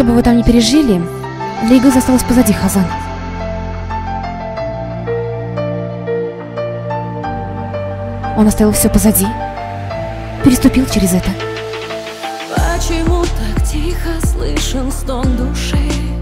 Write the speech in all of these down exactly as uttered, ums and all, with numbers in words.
Что бы вы там ни пережили, Лейгыз осталась позади, Хазан. Он оставил все позади, переступил через это. Почему так тихо слышен стон души?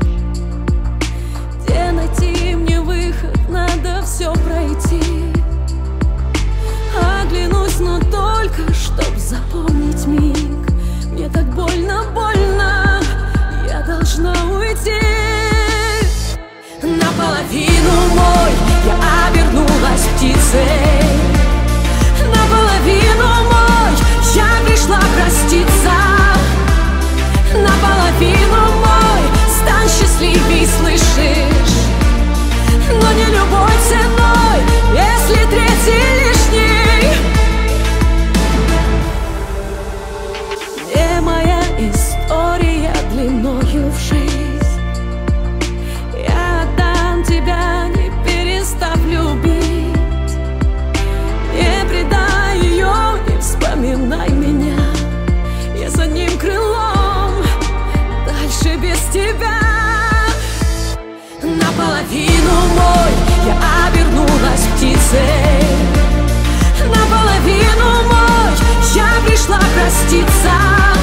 Где найти мне выход? Надо все пройти. Оглянусь, но только чтоб запомнить миг. Мне так больно, больно, я должна уйти. Наполовину мой, я обернулась птицей. Наполовину мой, я пришла проститься. Наполовину мой, стань счастливей, слышишь? Но не любой ценой, если третий лишний. Где моя история длиною в жизнь? Я отдам тебя, не перестав любить. Не предай ее, не вспоминай меня. Я за ним крылом, дальше без тебя. Наполовину мой, я обернулась птицей. Наполовину мой, я пришла проститься.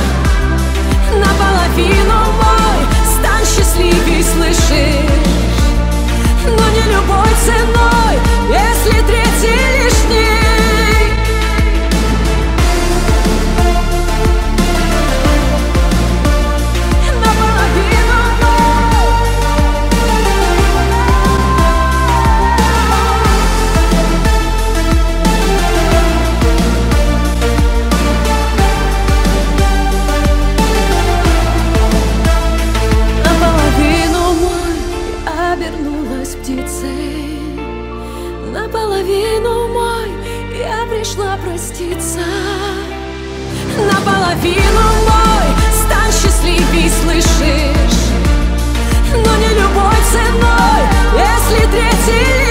Наполовину мой, стань счастливей, слышишь? Но не любой ценой, если третий лишний. Наполовину мой, я пришла проститься. Наполовину мой, стань счастливей, слышишь? Но не любой ценой, если третий